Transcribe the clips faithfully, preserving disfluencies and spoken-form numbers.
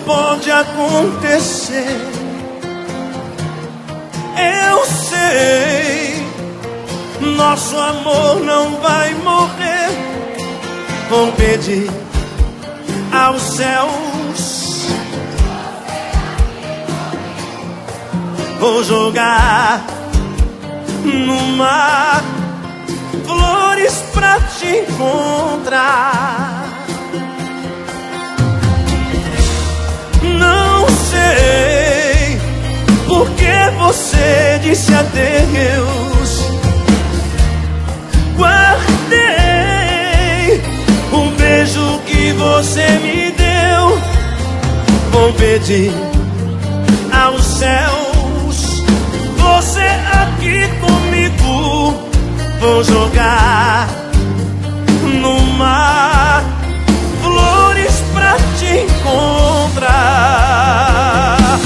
pode acontecer. Eu sei, nosso amor não vai morrer. Vou pedir aos céus, vou jogar no mar flores pra te encontrar. Não sei por que você disse adeus. Guardei o beijo que você me deu. Vou pedir aos céus, você aqui comigo. Vou jogar no mar flores pra te encontrar.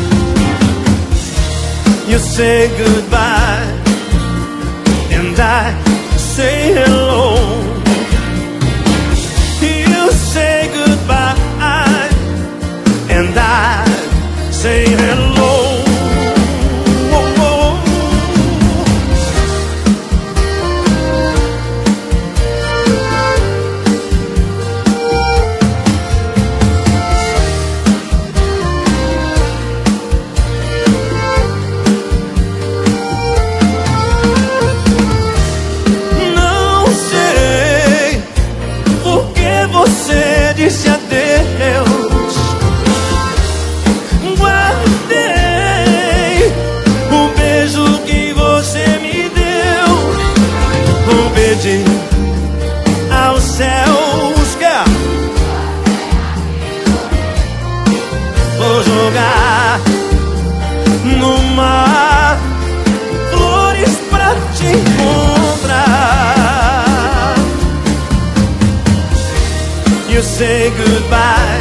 You say goodbye and I say hello. You say goodbye and I say hello. Você disse adeus. Guardei o beijo que você me deu. Vou pedir aos céus que vou jogar no mar flores pra te encontrar. You say goodbye